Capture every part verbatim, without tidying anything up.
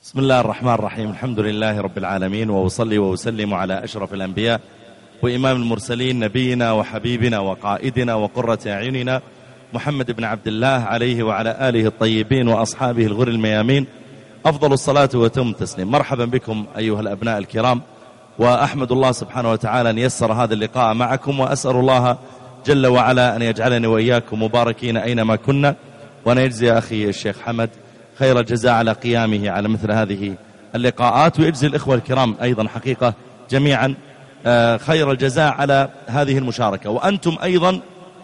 بسم الله الرحمن الرحيم. الحمد لله رب العالمين، وأصلي وأسلم على أشرف الأنبياء وإمام المرسلين، نبينا وحبيبنا وقائدنا وقرة أعيننا محمد بن عبد الله عليه وعلى آله الطيبين وأصحابه الغر الميامين أفضل الصلاة وتم التسليم. مرحبا بكم أيها الأبناء الكرام، وأحمد الله سبحانه وتعالى أن يسر هذا اللقاء معكم، وأسأل الله جل وعلا أن يجعلني وإياكم مباركين أينما كنا، وأن يجزي أخي الشيخ حمد خير الجزاء على قيامه على مثل هذه اللقاءات، ويجزي الإخوة الكرام أيضا حقيقة جميعا خير الجزاء على هذه المشاركة، وأنتم أيضا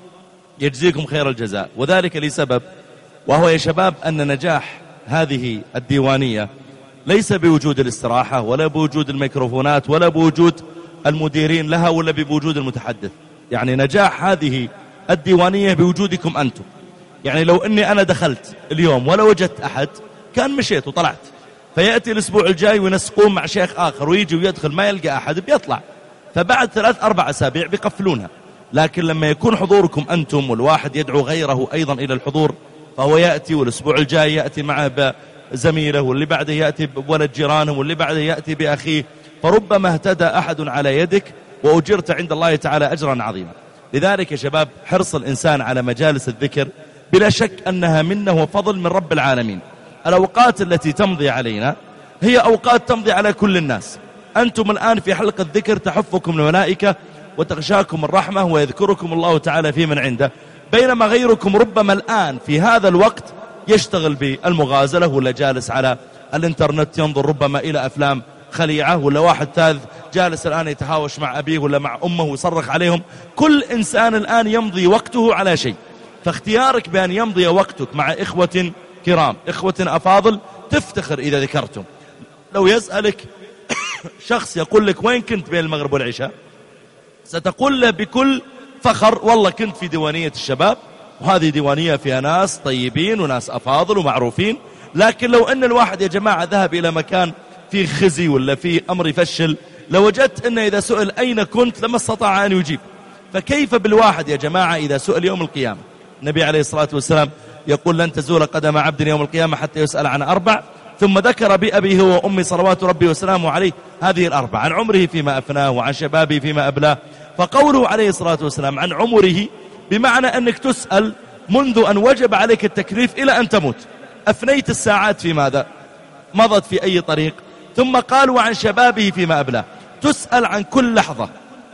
يجزيكم خير الجزاء، وذلك لسبب، وهو يا شباب أن نجاح هذه الديوانية ليس بوجود الاستراحة ولا بوجود الميكروفونات ولا بوجود المديرين لها ولا بوجود المتحدث. يعني نجاح هذه الديوانية بوجودكم أنتم. يعني لو أني أنا دخلت اليوم ولا وجدت أحد كان مشيت وطلعت، فيأتي الأسبوع الجاي ونسقون مع شيخ آخر ويجي ويدخل ما يلقى أحد بيطلع، فبعد ثلاث أربع أسابيع بيقفلونها. لكن لما يكون حضوركم أنتم والواحد يدعو غيره أيضا إلى الحضور، فهو يأتي والأسبوع الجاي يأتي معه بزميله، واللي بعده يأتي بولد جيرانه، واللي بعده يأتي بأخيه، فربما اهتدى أحد على يدك وأجرت عند الله تعالى أجرا عظيما. لذلك يا شباب حرص الإنسان على مجالس الذكر بلا شك أنها منه وفضل من رب العالمين. الأوقات التي تمضي علينا هي أوقات تمضي على كل الناس. أنتم الآن في حلقة الذكر تحفكم الملائكة وتغشاكم الرحمة ويذكركم الله تعالى في من عنده، بينما غيركم ربما الآن في هذا الوقت يشتغل بالمغازلة، ولا جالس على الانترنت ينظر ربما إلى أفلام خليعة، ولا واحد ثالث جالس الآن يتهاوش مع أبيه ولا مع أمه ويصرخ عليهم. كل إنسان الآن يمضي وقته على شيء، فاختيارك بأن يمضي وقتك مع إخوة كرام، إخوة أفاضل، تفتخر إذا ذكرتم. لو يسألك شخص يقول لك وين كنت بين المغرب والعشاء، ستقول له بكل فخر والله كنت في ديوانية الشباب، وهذه ديوانية فيها ناس طيبين وناس أفاضل ومعروفين. لكن لو أن الواحد يا جماعة ذهب إلى مكان فيه خزي ولا فيه أمر يفشل، لوجدت أنه إذا سئل أين كنت لما استطاع أن يجيب. فكيف بالواحد يا جماعة إذا سئل يوم القيامة؟ النبي عليه الصلاة والسلام يقول لن تزول قدم عبد يوم القيامة حتى يسأل عن أربع، ثم ذكر بأبيه وأمي صلوات ربي وسلامه عليه هذه الأربع: عن عمره فيما أفناه، وعن شبابه فيما أبلاه. فقوله عليه الصلاة والسلام عن عمره بمعنى أنك تسأل منذ أن وجب عليك التكليف إلى أن تموت، أفنيت الساعات في ماذا؟ مضت في أي طريق؟ ثم قال وعن شبابه فيما أبلاه، تسأل عن كل لحظة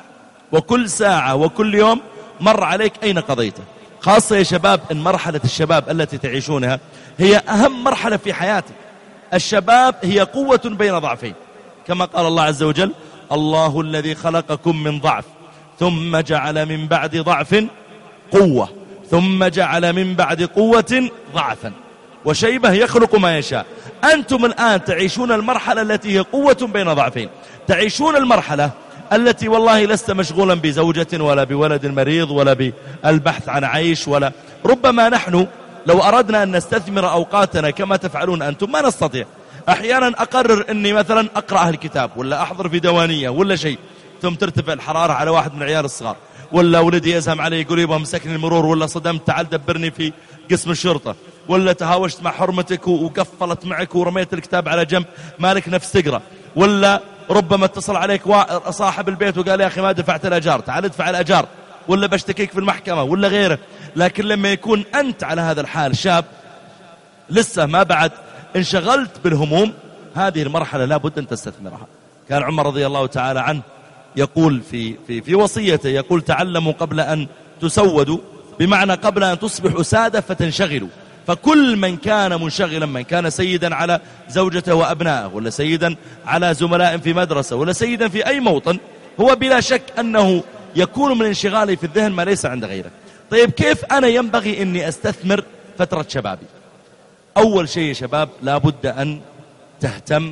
وكل ساعة وكل يوم مر عليك أين قضيته. خاصة يا شباب إن مرحلة الشباب التي تعيشونها هي أهم مرحلة في حياتك. الشباب هي قوة بين ضعفين، كما قال الله عز وجل: الله الذي خلقكم من ضعف ثم جعل من بعد ضعف قوة ثم جعل من بعد قوة ضعفا وشيبة يخلق ما يشاء. أنتم الآن تعيشون المرحلة التي هي قوة بين ضعفين، تعيشون المرحلة التي والله لست مشغولا بزوجة ولا بولد مريض ولا بالبحث عن عيش، ولا ربما نحن لو أردنا أن نستثمر أوقاتنا كما تفعلون أنتم ما نستطيع. أحيانا أقرر أني مثلا أقرأ الكتاب ولا أحضر في دوانية ولا شيء، ثم ترتفع الحرارة على واحد من العيال الصغار، ولا ولدي يزهم علي يقول يبغى مسكني المرور، ولا صدمت تعال دبرني في قسم الشرطة، ولا تهاوشت مع حرمتك وقفلت معك ورميت الكتاب على جنب مالك نفس تقرأ، ولا ربما اتصل عليك صاحب البيت وقال يا أخي ما دفعت الأجار تعال ادفع الأجار، ولا بشتكيك في المحكمة ولا غيره. لكن لما يكون أنت على هذا الحال شاب لسه ما بعد انشغلت بالهموم، هذه المرحلة لا بد أن تستثمرها. كان عمر رضي الله تعالى عنه يقول في, في, في وصيته، يقول تعلموا قبل أن تسودوا، بمعنى قبل أن تصبحوا سادة فتنشغلوا. فكل من كان منشغلا، من كان سيدا على زوجته وأبنائه، ولا سيدا على زملاء في مدرسة، ولا سيدا في أي موطن، هو بلا شك أنه يكون من انشغاله في الذهن ما ليس عند غيره. طيب كيف أنا ينبغي أني أستثمر فترة شبابي؟ أول شيء يا شباب لابد أن تهتم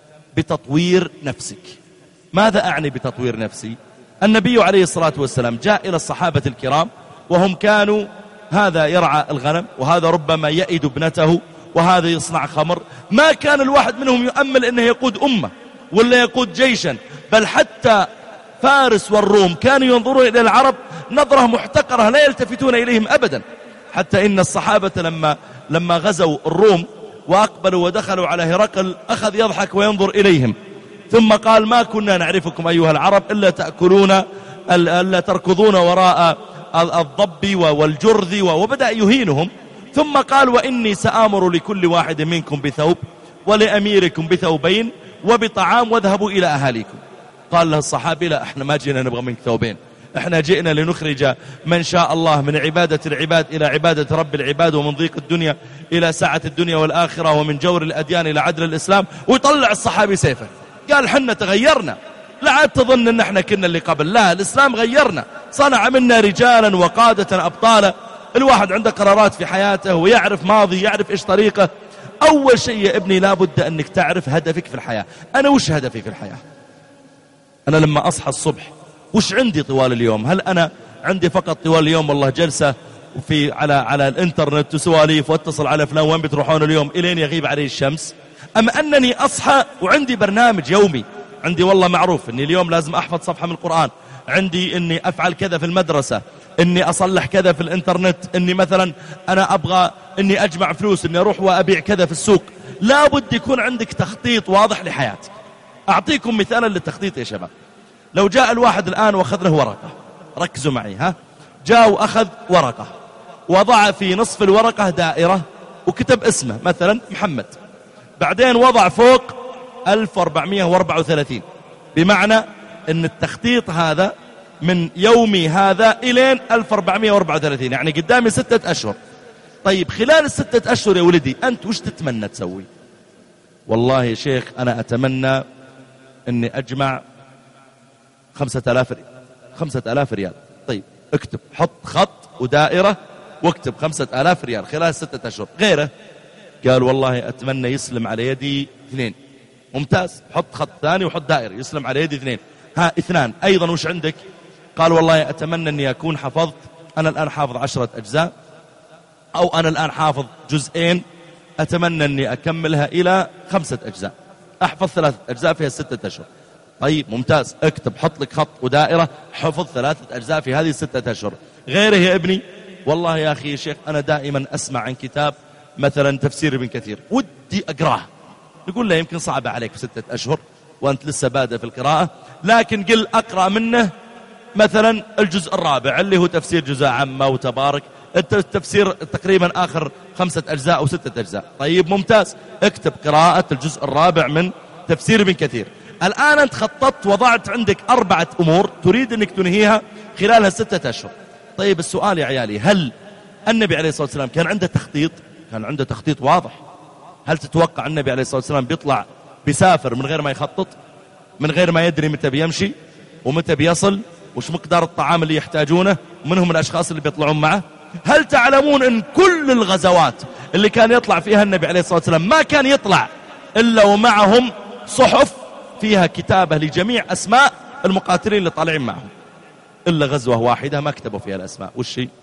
بتطوير نفسك. ماذا أعني بتطوير نفسي؟ النبي عليه الصلاة والسلام جاء إلى الصحابة الكرام وهم كانوا هذا يرعى الغنم، وهذا ربما يئد ابنته، وهذا يصنع خمر. ما كان الواحد منهم يؤمل أنه يقود أمة ولا يقود جيشا، بل حتى فارس والروم كانوا ينظرون إلى العرب نظرة محتقرة لا يلتفتون إليهم أبدا. حتى إن الصحابة لما, لما غزوا الروم وأقبلوا ودخلوا على هرقل أخذ يضحك وينظر إليهم، ثم قال ما كنا نعرفكم أيها العرب إلا تأكلون ألا تركضون وراء الضب والجرذ، وبدأ يهينهم. ثم قال وإني سآمر لكل واحد منكم بثوب ولأميركم بثوبين وبطعام واذهبوا إلى أهاليكم. قال له الصحابي لا، احنا ما جئنا نبغى منك ثوبين، احنا جئنا لنخرج من شاء الله من عبادة العباد إلى عبادة رب العباد، ومن ضيق الدنيا إلى سعة الدنيا والآخرة، ومن جور الأديان إلى عدل الإسلام. ويطلع الصحابي سيفه، قال حنا تغيرنا، لا عاد تظن ان احنا كنا اللي قبل، لا الإسلام غيرنا، صنع منا رجالا وقادة أبطالا. الواحد عنده قرارات في حياته ويعرف ماضي، يعرف إيش طريقه. أول شيء يا ابني لابد أنك تعرف هدفك في الحياة. أنا وش هدفي في الحياة؟ أنا لما أصحى الصبح وش عندي طوال اليوم؟ هل أنا عندي فقط طوال اليوم والله جلسة وفي على على الإنترنت وسواليف واتصل على فلان وين بتروحون اليوم إلين يغيب عليه الشمس؟ أم أنني أصحى وعندي برنامج يومي، عندي والله معروف أني اليوم لازم أحفظ صفحة من القرآن، عندي أني أفعل كذا في المدرسة، أني أصلح كذا في الإنترنت، أني مثلا أنا أبغى أني أجمع فلوس، أني أروح وأبيع كذا في السوق. لا بد يكون عندك تخطيط واضح لحياتك. أعطيكم مثالا للتخطيط يا شباب. لو جاء الواحد الآن وأخذ له ورقة، ركزوا معي ها، جاء وأخذ ورقة وضع في نصف الورقة دائرة وكتب اسمه مثلا محمد، بعدين وضع فوق ألف وأربعمائة وأربعة وثلاثين، بمعنى أن التخطيط هذا من يومي هذا إلين ألف وأربعمائة وأربعة وثلاثين، يعني قدامي ستة أشهر. طيب خلال الستة أشهر يا ولدي أنت وش تتمنى تسوي؟ والله يا شيخ أنا أتمنى أني أجمع خمسة آلاف ريال. خمسة آلاف ريال. طيب اكتب، حط خط ودائرة واكتب خمسة آلاف ريال خلال ستة أشهر. غيره قال والله أتمنى يسلم على يدي اثنين. ممتاز، حط خط ثاني وحط دائرة يسلم على يدي اثنين. ها اثنان أيضا وش عندك؟ قال والله أتمنى أني أكون حفظت، أنا الآن حافظ عشرة أجزاء، أو أنا الآن حافظ جزئين، أتمنى أني أكملها إلى خمسة أجزاء، أحفظ ثلاثة أجزاء فيها ستة أشهر. طيب ممتاز، اكتب، حط لك خط ودائرة، حفظ ثلاثة أجزاء في هذه الستة أشهر. غيره يا ابني والله يا أخي يا شيخ أنا دائما أسمع عن كتاب مثلا تفسير ابن كثير ودي أقراه. نقول له يمكن صعب عليك في ستة أشهر وأنت لسه بادئ في القراءة، لكن قل أقرأ منه مثلا الجزء الرابع اللي هو تفسير جزء عامة وتبارك، التفسير تقريبا آخر خمسة أجزاء أو ستة أجزاء. طيب ممتاز، اكتب قراءة الجزء الرابع من تفسير ابن كثير. الآن أنت خططت وضعت عندك أربعة أمور تريد أنك تنهيها خلال الستة أشهر. طيب السؤال يا عيالي، هل النبي عليه الصلاة والسلام كان عنده تخطيط؟ كان عنده تخطيط واضح. هل تتوقع النبي عليه الصلاة والسلام بيطلع بيسافر من غير ما يخطط، من غير ما يدري متى بيمشي ومتى بيصل وش مقدار الطعام اللي يحتاجونه ومنهم الأشخاص اللي بيطلعون معه؟ هل تعلمون أن كل الغزوات اللي كان يطلع فيها النبي عليه الصلاة والسلام ما كان يطلع إلا ومعهم صحف فيها كتابة لجميع أسماء المقاتلين اللي طالعين معهم، إلا غزوة واحدة ما كتبوا فيها الأسماء. وش هي؟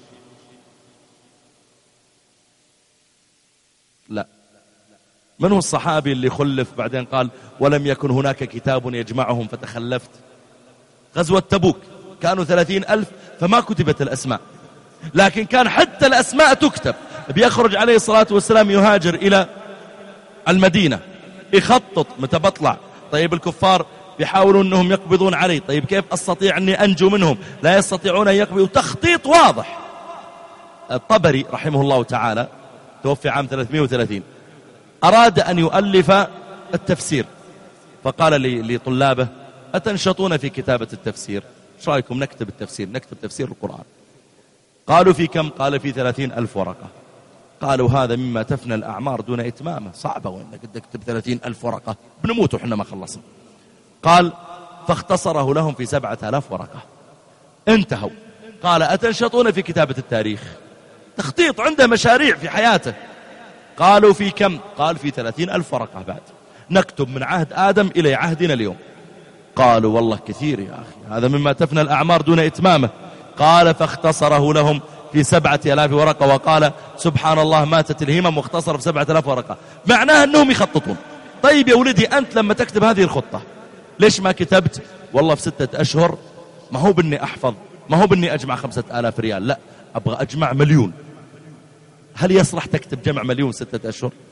لا. من هو الصحابي اللي خلف بعدين قال ولم يكن هناك كتاب يجمعهم فتخلفت؟ غزوة تبوك كانوا ثلاثين ألف فما كتبت الأسماء، لكن كان حتى الأسماء تكتب. بيخرج عليه الصلاة والسلام يهاجر إلى المدينة، يخطط متى بطلع. طيب الكفار بيحاولون أنهم يقبضون علي، طيب كيف أستطيع أني أنجو منهم؟ لا يستطيعون أن يقبضوا. تخطيط واضح. الطبري رحمه الله تعالى توفي عام ثلاثمائة وثلاثين، أراد أن يؤلف التفسير، فقال لطلابه أتنشطون في كتابة التفسير؟ ايش رأيكم نكتب التفسير، نكتب تفسير القرآن؟ قالوا في كم؟ قال في ثلاثين ألف ورقة. قالوا هذا مما تفنى الأعمار دون إتمامه، صعبة وإنك تكتب ثلاثين ألف ورقة، بنموت وحنا ما خلصنا. قال فاختصره لهم في سبعة آلاف ورقة، انتهوا. قال أتنشطون في كتابة التاريخ؟ تخطيط، عنده مشاريع في حياته. قالوا في كم؟ قال في ثلاثين ألف ورقة بعد، نكتب من عهد آدم إلى عهدنا اليوم. قالوا والله كثير يا أخي، هذا مما تفنى الأعمار دون إتمامه. قال فاختصره لهم في سبعة آلاف ورقة، وقال سبحان الله ماتت الهمم واختصر في سبعة آلاف ورقة. معناها أنهم يخططون. طيب يا ولدي أنت لما تكتب هذه الخطة ليش ما كتبت والله في ستة أشهر ما هو بني أحفظ، ما هو بني أجمع خمسة آلاف ريال، لا أبغى أجمع مليون؟ هل يصلح تكتب جمع مليون ستة أشهر؟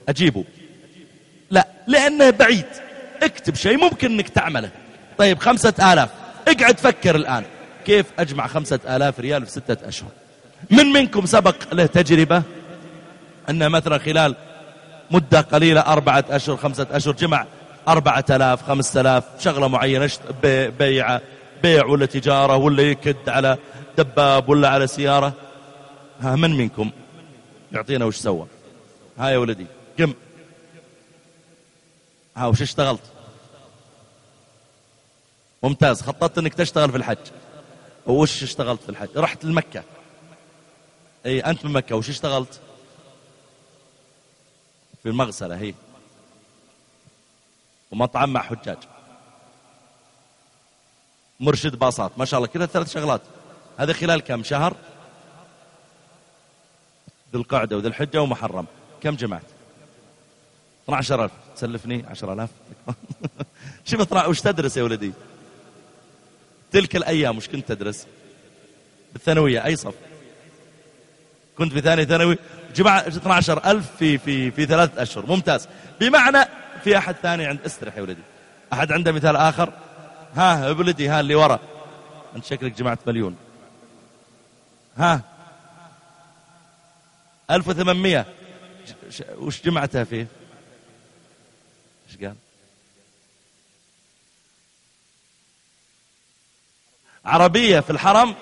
أجيبه؟ لا، لأنه بعيد. اكتب شيء ممكن أنك تعمله. طيب خمسة آلاف، اقعد فكر الآن كيف أجمع خمسة آلاف ريال في ستة أشهر. من منكم سبق له تجربة أنه مثلا خلال مدة قليلة أربعة أشهر خمسة أشهر جمع أربعة آلاف خمسة آلاف شغلة معينة، بيع بيع ولا تجارة ولا يكد على دباب ولا على سيارة؟ ها من منكم يعطينا وش سوى؟ ها يا ولدي قم. ها وش اشتغلت؟ ممتاز، خططت انك تشتغل في الحج. وش اشتغلت في الحج؟ رحت لمكة. اي انت من مكة، وش اشتغلت؟ في المغسلة هي، ومطعم مع حجاج، مرشد باصات، ما شاء الله كذا ثلاث شغلات. هذا خلال كم شهر؟ ذي القعدة وذي الحجة ومحرم. كم جمعت؟ اثنا عشر ألف. تسلفني عشر ألاف. شوف اثناعش. وش تدرس يا ولدي تلك الأيام؟ وش كنت تدرس؟ بالثانوية أي صف؟ كنت في ثاني ثانوي. جمع اثنا عشر ألف في في في ثلاثة أشهر. ممتاز. بمعنى في أحد ثاني عند استرح يا ولدي، أحد عنده مثال آخر؟ ها يا ولدي، ها اللي ورا، أنت شكلك جمعت مليون. ها ألف وثمانمية. وش جمعتها فيه؟ ايش قال؟ عربية في الحرم.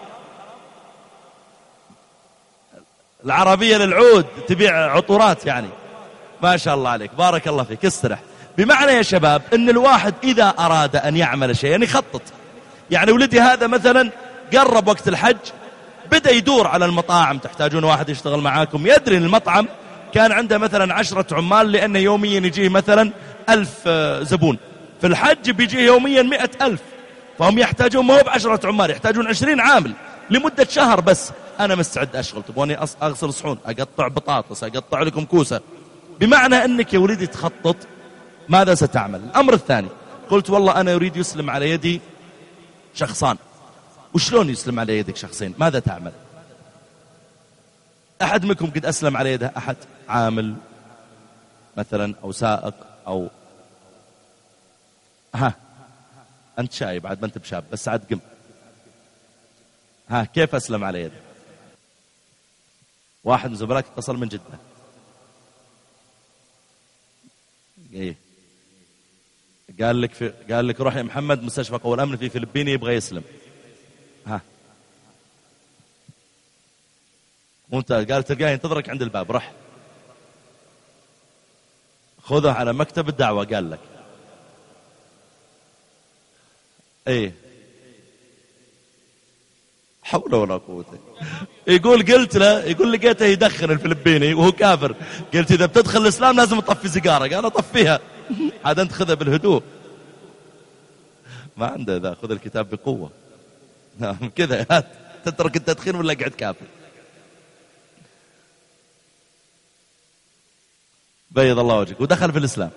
العربية للعود، تبيع عطورات يعني. ما شاء الله عليك، بارك الله فيك، استرح. بمعنى يا شباب ان الواحد اذا اراد ان يعمل شيئا يعني يخطط. يعني ولدي هذا مثلا قرب وقت الحج، بدأ يدور على المطاعم، تحتاجون واحد يشتغل معاكم. يدري ان المطعم كان عنده مثلا عشرة عمال، لأنه يوميا يجيه مثلا ألف زبون. في الحج بيجيه يوميا مئة ألف، فهم يحتاجون ما هو بعشرة عمال، يحتاجون عشرين عامل لمدة شهر بس. أنا مستعد أشغل، تبغوني أغسل صحون، أقطع بطاطس، أقطع لكم كوسة. بمعنى أنك يا ولدي تخطط ماذا ستعمل. الأمر الثاني، قلت والله أنا أريد يسلم على يدي شخصان. وشلون يسلم على يدك شخصين؟ ماذا تعمل؟ أحد منكم قد أسلم على يده أحد عامل مثلا أو سائق أو ها أنت شايب بعد ما أنت بشاب بس عاد قم. ها كيف أسلم على يده؟ واحد من زملائك اتصل من جدة. إيه قال لك في قال لك روح يا محمد مستشفى قوى الأمن في فلبيني يبغى يسلم. ها وانت قال تلقاه ينتظرك عند الباب، رح خذه على مكتب الدعوة. قال لك ايه حول ولا قوة. يقول قلت له، يقول لقيته يدخن الفلبيني وهو كافر. قلت إذا بتدخل الإسلام لازم تطفي سيجارة. قال أطفيها. عاد أنت خذها بالهدوء، ما عنده ذا، خذ الكتاب بقوة. كذا تترك التدخين ولا قعد كافر. بيض الله وجهك ودخل في الإسلام.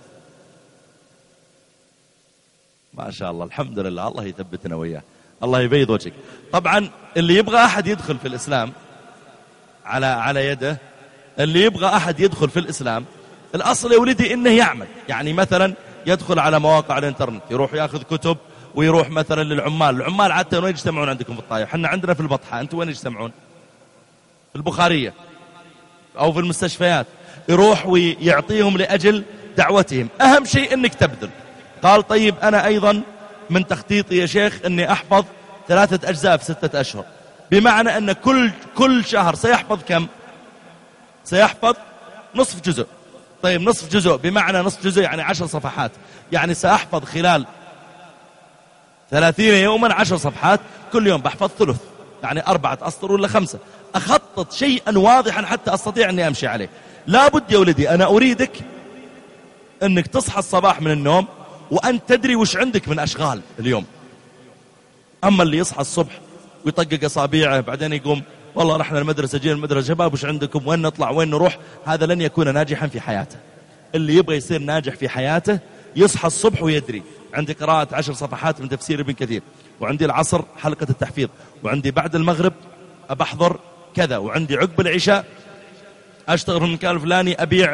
ما شاء الله، الحمد لله، الله يثبتنا وياه، الله يبيض وجهك. طبعا اللي يبغى أحد يدخل في الإسلام على على يده، اللي يبغى أحد يدخل في الإسلام، الأصل يا ولدي إنه يعمل. يعني مثلا يدخل على مواقع الإنترنت، يروح يأخذ كتب، ويروح مثلا للعمال. العمال عادة وين يجتمعون عندكم في الطائف؟ حنا عندنا في البطحة، أنتم وين يجتمعون؟ في البخارية أو في المستشفيات. يروح ويعطيهم لأجل دعوتهم. أهم شيء إنك تبذل. قال طيب أنا أيضا من تخطيطي يا شيخ أني أحفظ ثلاثة أجزاء في ستة أشهر. بمعنى أن كل كل شهر سيحفظ كم؟ سيحفظ نصف جزء. طيب نصف جزء بمعنى نصف جزء يعني عشر صفحات. يعني سأحفظ خلال ثلاثين يوما عشر صفحات، كل يوم بحفظ ثلث، يعني أربعة أسطر ولا خمسة. أخطط شيئا واضحا حتى أستطيع أني أمشي عليه. لابد يا ولدي أنا أريدك أنك تصحى الصباح من النوم وأن تدري وش عندك من أشغال اليوم. أما اللي يصحى الصبح ويطقق أصابيعه بعدين يقوم والله رحنا المدرسة، جينا المدرسة، شباب وش عندكم، وين نطلع، وين نروح، هذا لن يكون ناجحا في حياته. اللي يبغى يصير ناجح في حياته يصحى الصبح ويدري عندي قراءة عشر صفحات من تفسير ابن كثير، وعندي العصر حلقة التحفيظ، وعندي بعد المغرب أبحضر كذا، وعندي عقب العشاء أشتغل في المكان الفلاني أبيع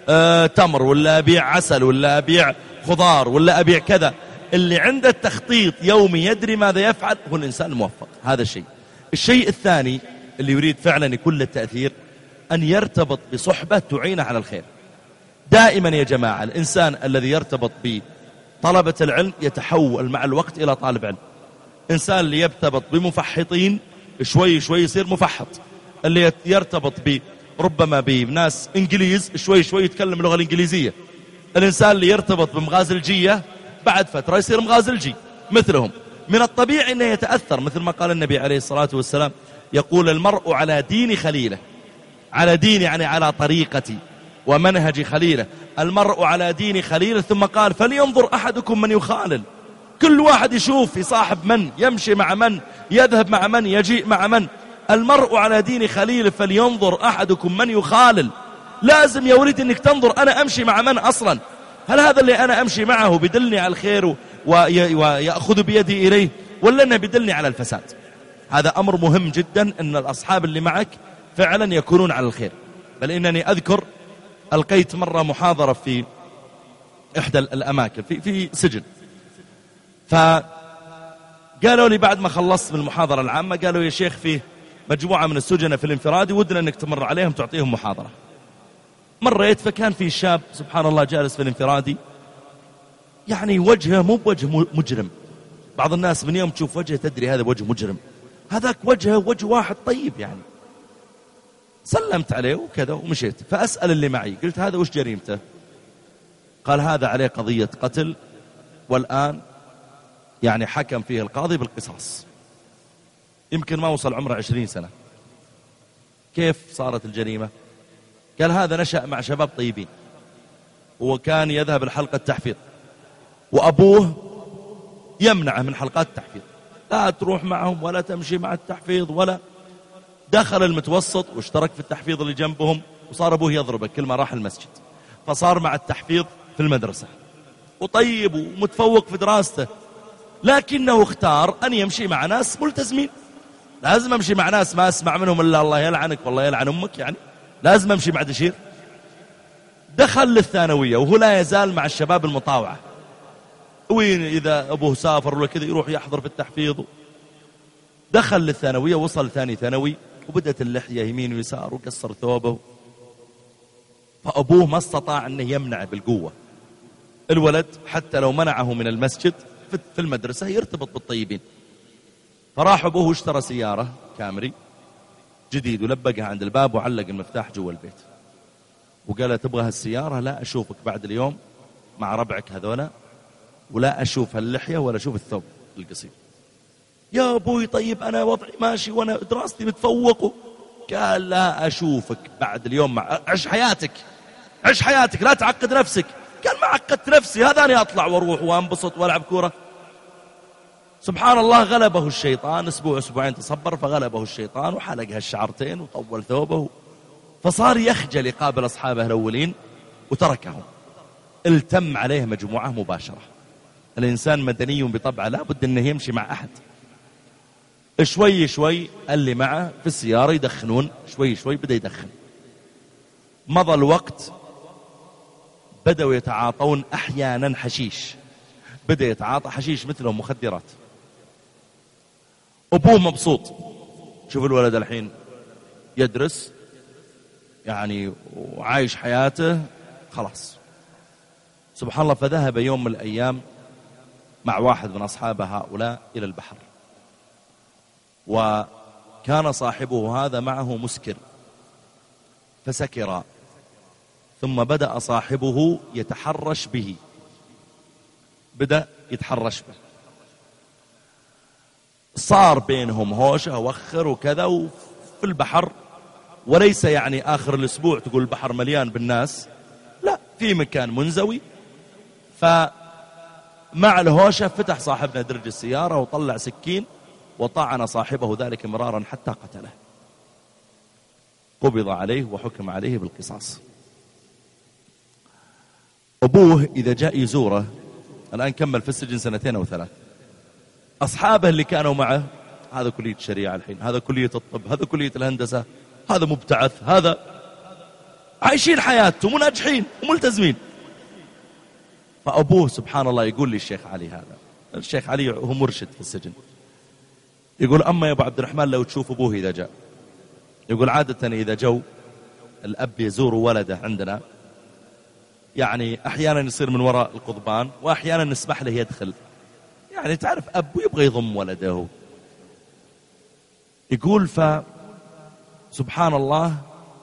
آه تمر، ولا أبيع عسل، ولا أبيع خضار، ولا أبيع كذا. اللي عنده التخطيط يومي يدري ماذا يفعل هو الإنسان الموفق. هذا الشيء. الشيء الثاني اللي يريد فعلا يكون له تأثير أن يرتبط بصحبة تعينه على الخير. دائما يا جماعة الإنسان الذي يرتبط بطلبة العلم يتحول مع الوقت إلى طالب علم. إنسان اللي يرتبط بمفحطين شوي شوي يصير مفحط. اللي يرتبط بربما بناس إنجليز شوي شوي يتكلم اللغة الإنجليزية. الإنسان اللي يرتبط بمغازلجية بعد فترة يصير مغازلجي مثلهم. من الطبيعي أنه يتأثر، مثل ما قال النبي عليه الصلاة والسلام يقول المرء على دين خليله. على دين يعني على طريقتي ومنهج خليله. المرء على دين خليله. ثم قال فلينظر أحدكم من يخالل. كل واحد يشوف يصاحب من، يمشي مع من، يذهب مع من، يجيء مع من. المرء على دين خليله فلينظر أحدكم من يخالل. لازم يا ولد أنك تنظر أنا أمشي مع من أصلا. هل هذا اللي أنا أمشي معه بدلني على الخير ويأخذ بيدي إليه، ولا أنه بدلني على الفساد؟ هذا أمر مهم جدا أن الأصحاب اللي معك فعلا يكونون على الخير. بل إنني أذكر ألقيت مرة محاضرة في إحدى الأماكن في, في سجن. فقالوا لي بعد ما خلصت من المحاضرة العامة قالوا يا شيخ فيه مجموعة من السجنة في الانفرادي ودنا أنك تمر عليهم تعطيهم محاضرة. مريت فكان في شاب سبحان الله جالس في الانفرادي، يعني وجهه مو بوجه مجرم. بعض الناس من يوم تشوف وجهه تدري هذا وجه مجرم، هذاك وجهه وجه واحد طيب. يعني سلمت عليه وكذا ومشيت. فأسأل اللي معي قلت هذا وش جريمته؟ قال هذا عليه قضية قتل والآن يعني حكم فيه القاضي بالقصاص. يمكن ما وصل عمره عشرين سنة. كيف صارت الجريمة؟ قال هذا نشأ مع شباب طيبين وكان يذهب لحلقة تحفيظ، وأبوه يمنعه من حلقات التحفيظ، لا تروح معهم ولا تمشي مع التحفيظ ولا. دخل المتوسط واشترك في التحفيظ اللي جنبهم، وصار أبوه يضربه كل ما راح المسجد. فصار مع التحفيظ في المدرسة وطيب ومتفوق في دراسته، لكنه اختار أن يمشي مع ناس ملتزمين. لازم أمشي مع ناس ما أسمع منهم إلا الله يلعنك والله يلعن أمك، يعني لازم أمشي مع دشير. دخل للثانوية وهو لا يزال مع الشباب المطاوعة، وين إذا أبوه سافر ولا كذا يروح يحضر في التحفيظ. دخل للثانوية وصل ثاني ثانوي وبدأت اللحية يمين ويسار وقصر ثوبه. فأبوه ما استطاع أنه يمنع بالقوة. الولد حتى لو منعه من المسجد في المدرسة يرتبط بالطيبين. فراح أبوه واشترى سيارة كامري جديد ولبقها عند الباب وعلق المفتاح جوا البيت، وقال تبغى هالسيارة؟ لا أشوفك بعد اليوم مع ربعك هذولا، ولا أشوف هاللحية ولا أشوف الثوب القصير. يا أبوي طيب أنا وضعي ماشي وأنا دراستي متفوق. قال لا أشوفك بعد اليوم مع... عش حياتك عش حياتك لا تعقد نفسك. قال ما عقدت نفسي، هذا أنا أطلع وأروح وأنبسط وألعب كورة. سبحان الله غلبه الشيطان. أسبوع أسبوعين تصبر فغلبه الشيطان وحلق هالشعرتين وطول ثوبه، فصار يخجل يقابل أصحابه الأولين وتركهم. التم عليه مجموعة مباشرة. الإنسان مدني بطبعه لا بد أنه يمشي مع أحد. شوي شوي اللي معه في السيارة يدخنون، شوي شوي بدأ يدخن. مضى الوقت بدأوا يتعاطون أحيانا حشيش، بدأ يتعاطى حشيش مثلهم مخدرات. أبوه مبسوط، شوف الولد الحين يدرس يعني وعايش حياته خلاص. سبحان الله فذهب يوم من الأيام مع واحد من أصحاب هؤلاء إلى البحر، وكان صاحبه هذا معه مسكر فسكر، ثم بدأ صاحبه يتحرش به، بدأ يتحرش به. صار بينهم هوشة وخر وكذا وفي البحر، وليس يعني آخر الأسبوع تقول البحر مليان بالناس، لا في مكان منزوي. فمع الهوشة فتح صاحبنا درج السيارة وطلع سكين وطعن صاحبه ذلك مرارا حتى قتله. قبض عليه وحكم عليه بالقصاص. أبوه إذا جاء يزوره، الآن كمل في السجن سنتين أو ثلاث، أصحابه اللي كانوا معه هذا كلية الشريعة الحين، هذا كلية الطب، هذا كلية الهندسة، هذا مبتعث، هذا عايشين حياتهم وناجحين وملتزمين. فأبوه سبحان الله يقول لي الشيخ علي هذا، الشيخ علي هو مرشد في السجن، يقول أما يا أبو عبد الرحمن لو تشوف أبوه إذا جاء، يقول عادة إذا جو الأب يزور ولده عندنا، يعني أحيانا يصير من وراء القضبان وأحيانا نسمح له يدخل، يعني تعرف أب يبغى يضم ولده. يقول فسبحان الله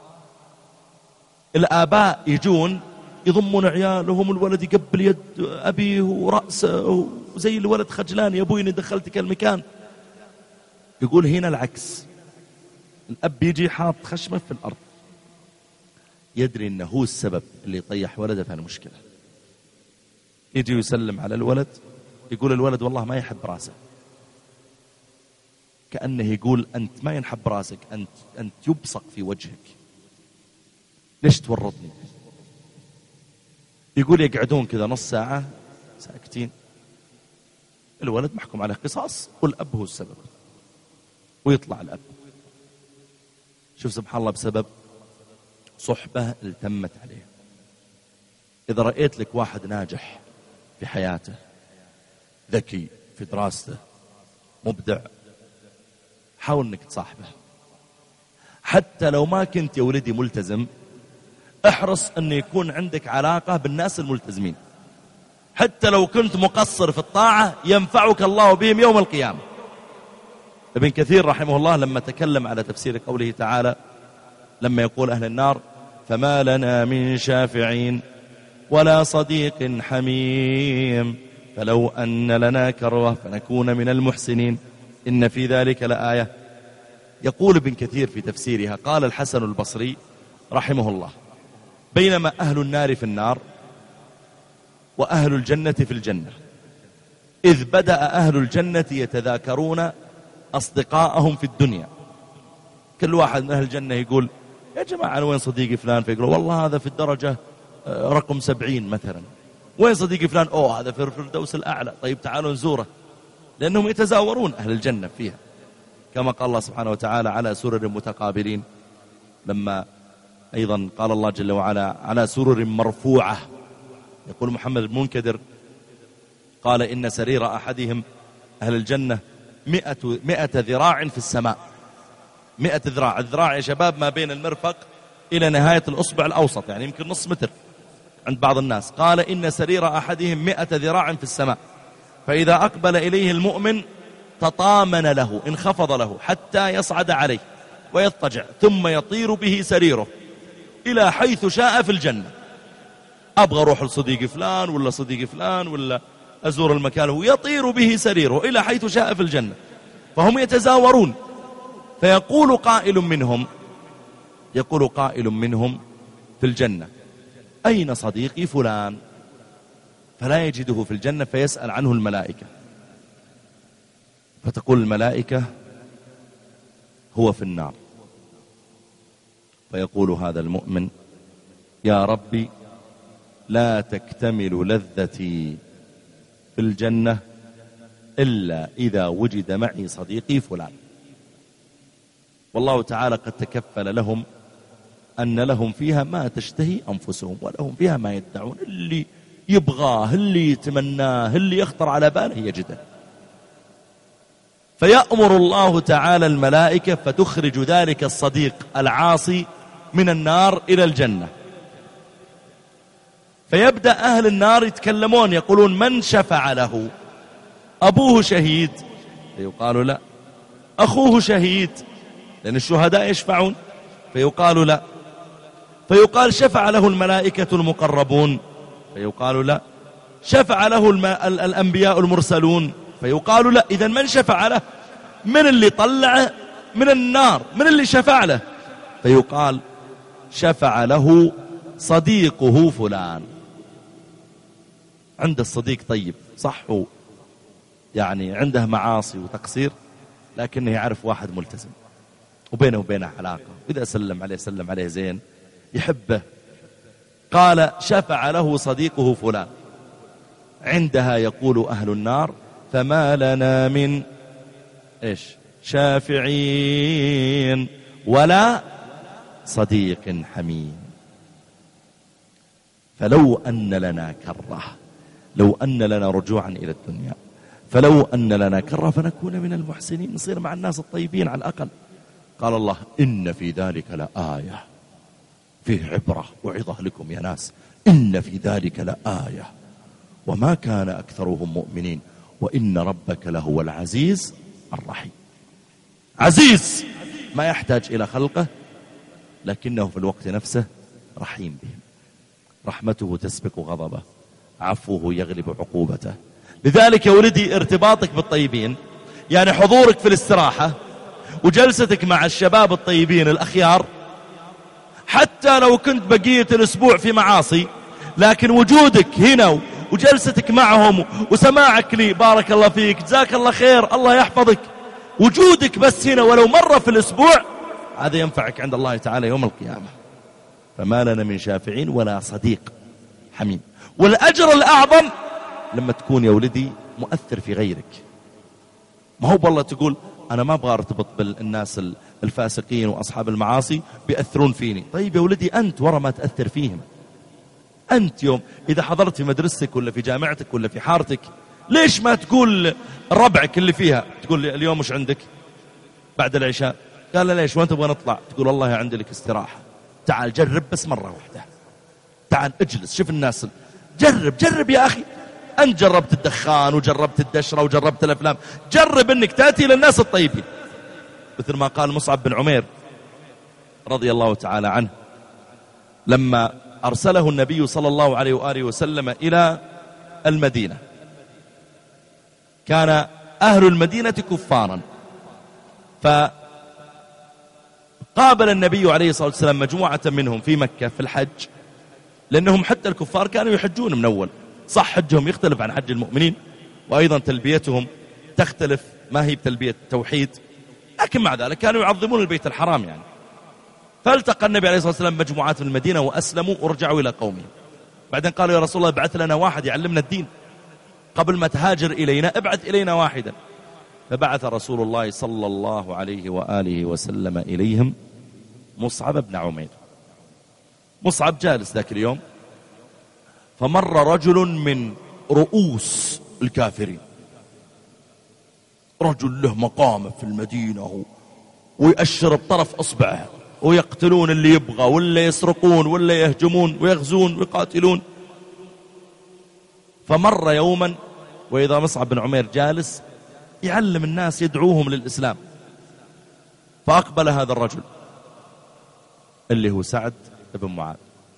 الآباء يجون يضمون عيالهم، الولد يقبل يد أبيه ورأسه وزي الولد خجلان، يا أبوي إني دخلتك المكان. يقول هنا العكس، الأب يجي حاط خشمه في الأرض، يدري أنه هو السبب اللي يطيح ولده في المشكلة. يجي يسلم على الولد، يقول الولد والله ما يحب راسه، كأنه يقول أنت ما ينحب راسك، أنت, أنت يبصق في وجهك، ليش تورطني؟ يقول يقعدون كذا نص ساعة ساكتين، الولد محكوم عليه قصاص والأب هو السبب، ويطلع الأب. شوف سبحان الله، بسبب صحبة التمت عليه. إذا رأيت لك واحد ناجح في حياته، ذكي في دراسته، مبدع، حاول انك تصاحبه. حتى لو ما كنت يا ولدي ملتزم، احرص أن يكون عندك علاقة بالناس الملتزمين. حتى لو كنت مقصر في الطاعة ينفعك الله بهم يوم القيامة. ابن كثير رحمه الله لما تكلم على تفسير قوله تعالى لما يقول أهل النار فما لنا من شافعين ولا صديق حميم فلو أن لنا كروة فنكون من المحسنين إن في ذلك لآية. يقول ابن كثير في تفسيرها قال الحسن البصري رحمه الله بينما أهل النار في النار وأهل الجنة في الجنة إذ بدأ أهل الجنة يتذاكرون أصدقائهم في الدنيا. كل واحد من أهل الجنة يقول يا جماعة أنا وين صديقي فلان؟ فيقولوا والله هذا في الدرجة رقم سبعين مثلا. وين صديقي فلان؟ أوه هذا في الفردوس الأعلى. طيب تعالوا نزوره، لأنهم يتزاورون أهل الجنة فيها، كما قال الله سبحانه وتعالى على سرر متقابلين. لما أيضا قال الله جل وعلا على سرر مرفوعة، يقول محمد بن منكدر قال إن سرير أحدهم أهل الجنة مئة, مئة ذراع في السماء. مئة ذراع، الذراع يا شباب ما بين المرفق إلى نهاية الأصبع الأوسط، يعني يمكن نص متر عند بعض الناس. قال إن سرير أحدهم مئة ذراع في السماء فإذا أقبل إليه المؤمن تطامن له، انخفض له حتى يصعد عليه ويضطجع ثم يطير به سريره إلى حيث شاء في الجنة. أبغى أروح لصديقي فلان ولا صديقي فلان ولا أزور المكان، ويطير به سريره إلى حيث شاء في الجنة. فهم يتزاورون، فيقول قائل منهم يقول قائل منهم في الجنة أين صديقي فلان؟ فلا يجده في الجنة، فيسأل عنه الملائكة، فتقول الملائكة هو في النار. فيقول هذا المؤمن يا ربي لا تكتمل لذتي في الجنة إلا إذا وجد معي صديقي فلان. والله تعالى قد تكفل لهم أن لهم فيها ما تشتهي أنفسهم ولهم فيها ما يدعون، اللي يبغاه اللي يتمناه اللي يخطر على باله يجده. فيأمر الله تعالى الملائكة فتخرج ذلك الصديق العاصي من النار إلى الجنة. فيبدأ أهل النار يتكلمون يقولون من شفع له؟ أبوه شهيد؟ فيقال لا. أخوه شهيد؟ لأن الشهداء يشفعون. فيقال لا. فيقال شفع له الملائكة المقربون؟ فيقال لا. شفع له الم... ال... الأنبياء المرسلون؟ فيقال لا. إذن من شفع له؟ من اللي طلعه من النار؟ من اللي شفع له؟ فيقال شفع له صديقه فلان. عنده الصديق طيب صح، يعني عنده معاصي وتقصير، لكنه يعرف واحد ملتزم وبينه وبينه علاقة، إذا سلم عليه سلم عليه زين يحبه. قال شفع له صديقه فلان. عندها يقول أهل النار فما لنا من إيش شافعين ولا صديق حميم. فلو أن لنا كرة، لو أن لنا رجوعا إلى الدنيا، فلو أن لنا كرة فنكون من المحسنين، نصير مع الناس الطيبين على الأقل. قال الله إن في ذلك لآية، فيه عبرة وعظة لكم يا ناس، إن في ذلك لآية وما كان أكثرهم مؤمنين وإن ربك لهو العزيز الرحيم. عزيز ما يحتاج إلى خلقه، لكنه في الوقت نفسه رحيم بهم، رحمته تسبق غضبه، عفوه يغلب عقوبته. لذلك يا ولدي ارتباطك بالطيبين، يعني حضورك في الاستراحة وجلستك مع الشباب الطيبين الأخيار، حتى لو كنت بقية الأسبوع في معاصي، لكن وجودك هنا وجلستك معهم وسماعك لي بارك الله فيك جزاك الله خير الله يحفظك، وجودك بس هنا ولو مرة في الأسبوع، هذا ينفعك عند الله تعالى يوم القيامة. فما لنا من شافعين ولا صديق حميم. والأجر الأعظم لما تكون يا ولدي مؤثر في غيرك. ما هو بالله تقول أنا ما أبغى أرتبط بالناس الفاسقين وأصحاب المعاصي بيأثرون فيني. طيب يا ولدي أنت ورا ما تأثر فيهم. أنت يوم إذا حضرت في مدرستك ولا في جامعتك ولا في حارتك، ليش ما تقول ربعك اللي فيها، تقول لي اليوم مش عندك بعد العشاء؟ قال ليش وانت تبغى نطلع؟ تقول والله عندي لك استراحة. تعال جرب بس مرة واحدة، تعال اجلس شوف الناس، جرب جرب يا أخي. أنت جربت الدخان وجربت الدشرة وجربت الأفلام، جرب أنك تأتي للناس الطيبين. مثل ما قال مصعب بن عمير رضي الله تعالى عنه لما أرسله النبي صلى الله عليه وآله وسلم إلى المدينة، كان أهل المدينة كفارا، فقابل النبي عليه الصلاة والسلام مجموعة منهم في مكة في الحج، لأنهم حتى الكفار كانوا يحجون من أول. صح حجهم يختلف عن حج المؤمنين، وأيضا تلبيتهم تختلف، ما هي بتلبية التوحيد، لكن مع ذلك كانوا يعظمون البيت الحرام يعني. فالتقى النبي عليه الصلاة والسلام مجموعات من المدينة وأسلموا ورجعوا إلى قومهم. بعدين قالوا يا رسول الله ابعث لنا واحد يعلمنا الدين، قبل ما تهاجر إلينا ابعث إلينا واحدا. فبعث رسول الله صلى الله عليه وآله وسلم إليهم مصعب بن عمير. مصعب جالس ذاك اليوم، فمر رجل من رؤوس الكافرين، رجل له مقامة في المدينة ويأشر بطرف أصبعه، ويقتلون اللي يبغى ولا يسرقون ولا يهجمون ويغزون ويقاتلون. فمر يوما وإذا مصعب بن عمير جالس يعلم الناس يدعوهم للإسلام، فأقبل هذا الرجل اللي هو سعد بن معاذ،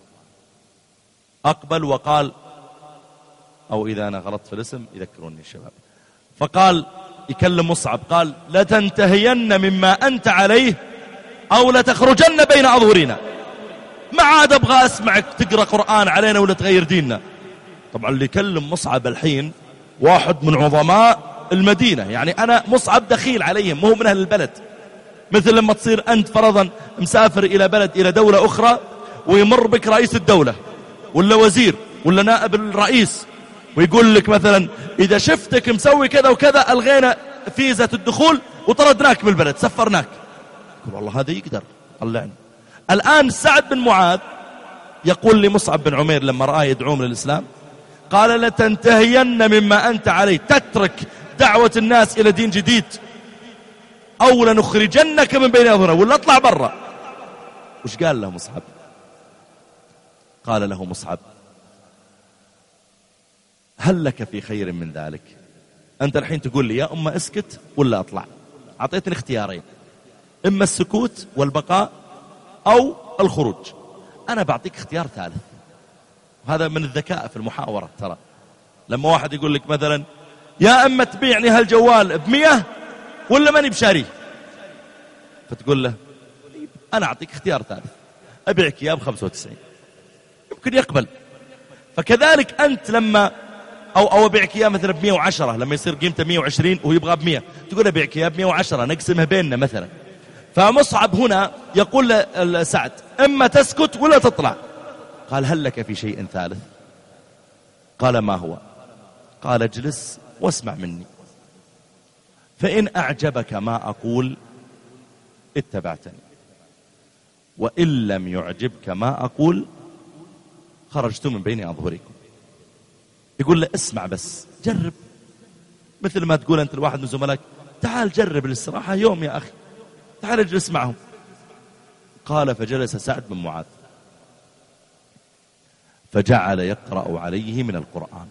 أقبل وقال، أو إذا أنا غلطت في الاسم يذكروني الشباب، فقال يكلم مصعب قال لتنتهين مما أنت عليه أو لتخرجن بين أظهرنا، ما عاد أبغى أسمعك تقرأ قرآن علينا ولا تغير ديننا. طبعا اللي يكلم مصعب الحين واحد من عظماء المدينة، يعني أنا مصعب دخيل عليهم، مو من أهل البلد. مثل لما تصير أنت فرضا مسافر إلى بلد إلى دولة أخرى ويمر بك رئيس الدولة ولا وزير ولا نائب الرئيس ويقول لك مثلا إذا شفتك مسوي كذا وكذا ألغينا فيزة الدخول وطردناك من البلد سفرناك. يقول والله هذا يقدر طلعني. الآن سعد بن معاذ يقول لمصعب بن عمير لما رآه يدعوهم للإسلام، قال لتنتهين مما أنت عليه، تترك دعوة الناس إلى دين جديد أو لنخرجنك من بين أظهرنا، ولا اطلع برا. وش قال له مصعب؟ قال له مصعب هل لك في خير من ذلك؟ أنت الحين تقول لي يا أما اسكت ولا أطلع، أعطيتني اختيارين، إما السكوت والبقاء أو الخروج، أنا بعطيك اختيار ثالث. وهذا من الذكاء في المحاورة ترى، لما واحد يقول لك مثلا يا أما تبيعني هالجوال بمية ولا ماني بشاريه، فتقول له أنا أعطيك اختيار ثالث، أبيعك إياه بخمسة وتسعين، يمكن يقبل. فكذلك أنت لما أو أو أبيعك إياه مثلا بمية وعشرة، لما يصير قيمته مية وعشرين وهو يبغى بمية، تقول أبيعك إياه بمية وعشرة نقسمها بيننا مثلا. فمصعب هنا يقول لسعد إما تسكت ولا تطلع. قال هل لك في شيء ثالث؟ قال ما هو؟ قال اجلس واسمع مني، فإن أعجبك ما أقول اتبعتني، وإن لم يعجبك ما أقول خرجت من بين أظهركم. يقول له اسمع بس جرب، مثل ما تقول أنت الواحد من زملائك تعال جرب الاستراحة يوم يا أخي، تعال اجلس معهم. قال فجلس سعد بن معاذ فجعل يقرأ عليه من القرآن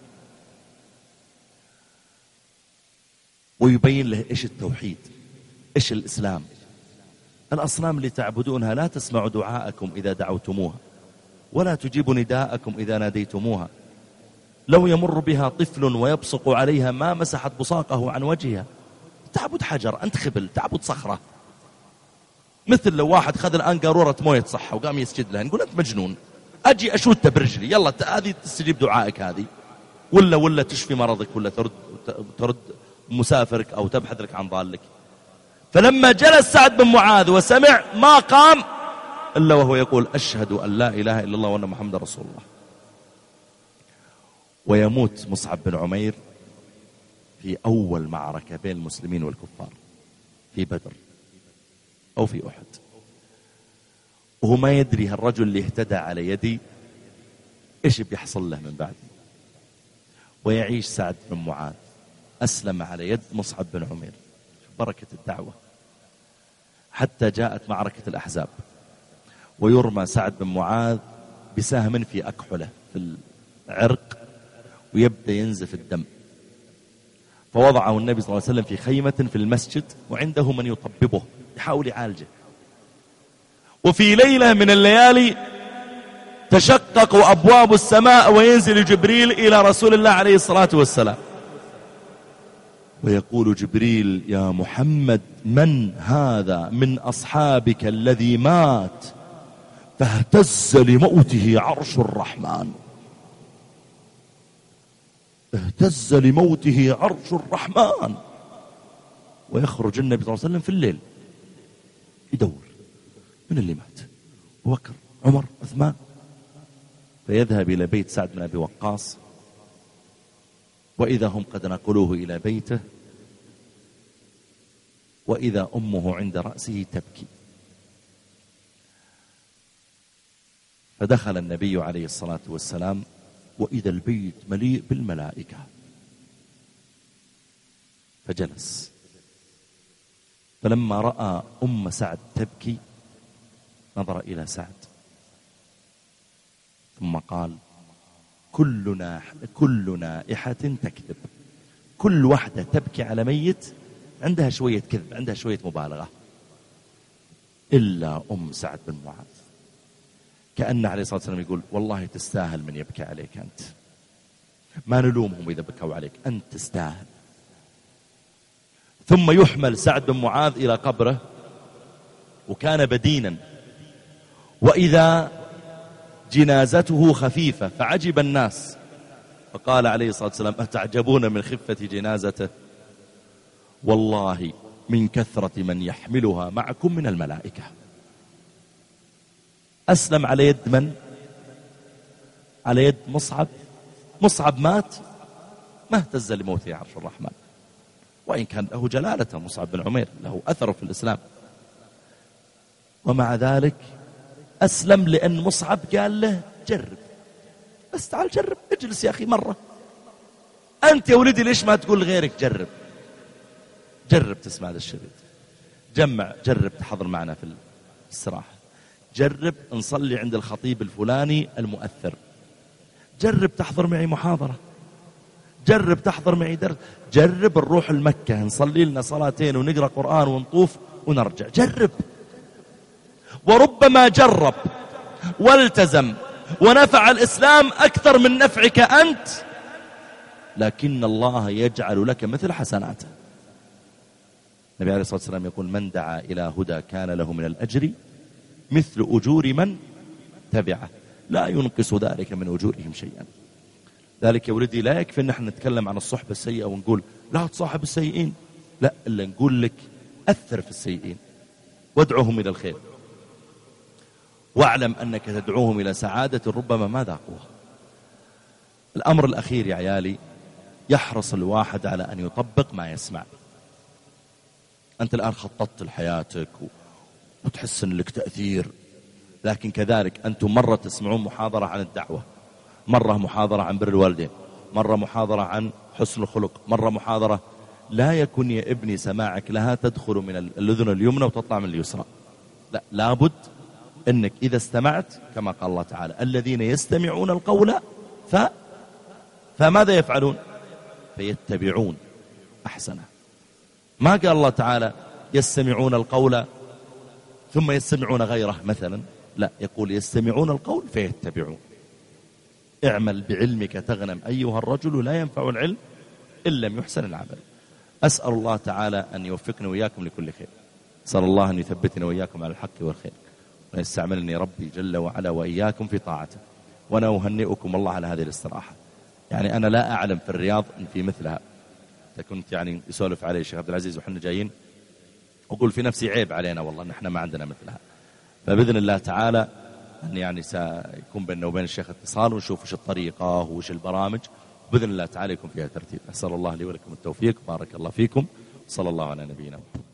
ويبين له إيش التوحيد، إيش الإسلام. الأصنام اللي تعبدونها لا تسمع دعاءكم إذا دعوتموها ولا تجيب نداءكم إذا ناديتموها. لو يمر بها طفل ويبصق عليها ما مسحت بصاقه عن وجهها. تعبد حجر، أنت خبل، تعبد صخرة. مثل لو واحد خذ الآن قارورة موية صحة وقام يسجد لها، نقول أنت مجنون، أجي أشوتها برجلي، يلا هذه تستجيب دعائك هذه، ولا ولا تشفي مرضك، ولا ترد ترد مسافرك أو تبحث لك عن ضالك. فلما جلس سعد بن معاذ وسمع ما قام إلا وهو يقول أشهد أن لا إله إلا الله وأن محمد رسول الله. ويموت مصعب بن عمير في أول معركة بين المسلمين والكفار في بدر أو في أحد، وهو ما يدري هالرجل اللي اهتدى على يدي إيش بيحصل له من بعد. ويعيش سعد بن معاذ أسلم على يد مصعب بن عمير، بركة الدعوة، حتى جاءت معركة الأحزاب ويرمى سعد بن معاذ بسهم في أكحله في العرق ويبدأ ينزف الدم. فوضعه النبي صلى الله عليه وسلم في خيمة في المسجد وعنده من يطببه يحاول يعالجه. وفي ليلة من الليالي تشقق أبواب السماء وينزل جبريل إلى رسول الله عليه الصلاة والسلام ويقول جبريل يا محمد من هذا من أصحابك الذي مات فاهتز لموته عرش الرحمن. اهتز لموته عرش الرحمن. ويخرج النبي صلى الله عليه وسلم في الليل يدور من اللي مات، أبو بكر عمر عثمان. فيذهب إلى بيت سعد بن أبي وقاص وإذا هم قد نقلوه إلى بيته وإذا أمه عند رأسه تبكي. فدخل النبي عليه الصلاة والسلام وإذا البيت مليء بالملائكة، فجلس. فلما رأى أم سعد تبكي نظر إلى سعد ثم قال كل ناح كل نائحة تكذب، كل واحدة تبكي على ميت عندها شوية كذب، عندها شوية مبالغة، إلا أم سعد بن معاذ. كأن عليه الصلاة والسلام يقول والله تستاهل من يبكي عليك أنت، ما نلومهم إذا بكوا عليك، أنت تستاهل. ثم يحمل سعد بن معاذ إلى قبره وكان بدينا، وإذا جنازته خفيفة فعجب الناس، فقال عليه الصلاة والسلام أتعجبون من خفة جنازته؟ والله من كثرة من يحملها معكم من الملائكة. أسلم على يد من؟ على يد مصعب. مصعب مات ما اهتز لموته عرش الرحمن، وإن كان له جلالة مصعب بن عمير، له أثر في الإسلام، ومع ذلك أسلم لأن مصعب قال له جرب بس، تعال جرب، اجلس يا أخي مرة، أنت يا ولدي ليش ما تقول غيرك جرب؟ جرب تسمع هذا الشريط، جمع، جرب تحضر معنا في الاستراحة، جرب نصلي عند الخطيب الفلاني المؤثر، جرب تحضر معي محاضرة، جرب تحضر معي درس، جرب نروح المكة نصلي لنا صلاتين ونقرأ قرآن ونطوف ونرجع، جرب. وربما جرب والتزم ونفع الإسلام أكثر من نفعك أنت، لكن الله يجعل لك مثل حسناته. النبي عليه الصلاة والسلام يقول من دعا إلى هدى كان له من الأجر مثل أجور من تبعه لا ينقص ذلك من أجورهم شيئا. ذلك يا ولدي لا يكفي أن احنا نتكلم عن الصحبة السيئة ونقول لا تصاحب السيئين، لا، إلا نقول لك أثر في السيئين وادعوهم إلى الخير، واعلم أنك تدعوهم إلى سعادة ربما ما ذاقوها. الأمر الأخير يا عيالي، يحرص الواحد على أن يطبق ما يسمع. أنت الآن خططت لحياتك وتحس أن لك تأثير، لكن كذلك أنتم مرة تسمعون محاضرة عن الدعوة مرة محاضرة عن بر الوالدين، مرة محاضرة عن حسن الخلق، مرة محاضرة. لا يكن يا ابني سماعك لها تدخل من الأذن اليمنى وتطلع من اليسرى، لا، لابد أنك إذا استمعت كما قال الله تعالى الذين يستمعون القول ف... فماذا يفعلون؟ فيتبعون أحسنه. ما قال الله تعالى يستمعون القول ثم يستمعون غيره مثلا، لا، يقول يستمعون القول فيتبعون. اعمل بعلمك تغنم أيها الرجل، لا ينفع العلم إن لم يحسن العمل. أسأل الله تعالى أن يوفقنا وإياكم لكل خير، أسأل الله أن يثبتنا وإياكم على الحق والخير، وأن يستعملني ربي جل وعلا وإياكم في طاعته. وأنا أهنئكم الله على هذه الاستراحة. يعني أنا لا أعلم في الرياض إن في مثلها. كنت يعني يسولف علي الشيخ عبد العزيز وحنا جايين، أقول في نفسي عيب علينا والله إن إحنا ما عندنا مثلها. فبإذن الله تعالى أن يعني سيكون بيننا وبين الشيخ اتصال ونشوف وش الطريقة وش البرامج، بإذن الله تعالى يكون فيها ترتيب. أسأل الله لي ولكم التوفيق، بارك الله فيكم، صلى الله على نبينا محمد.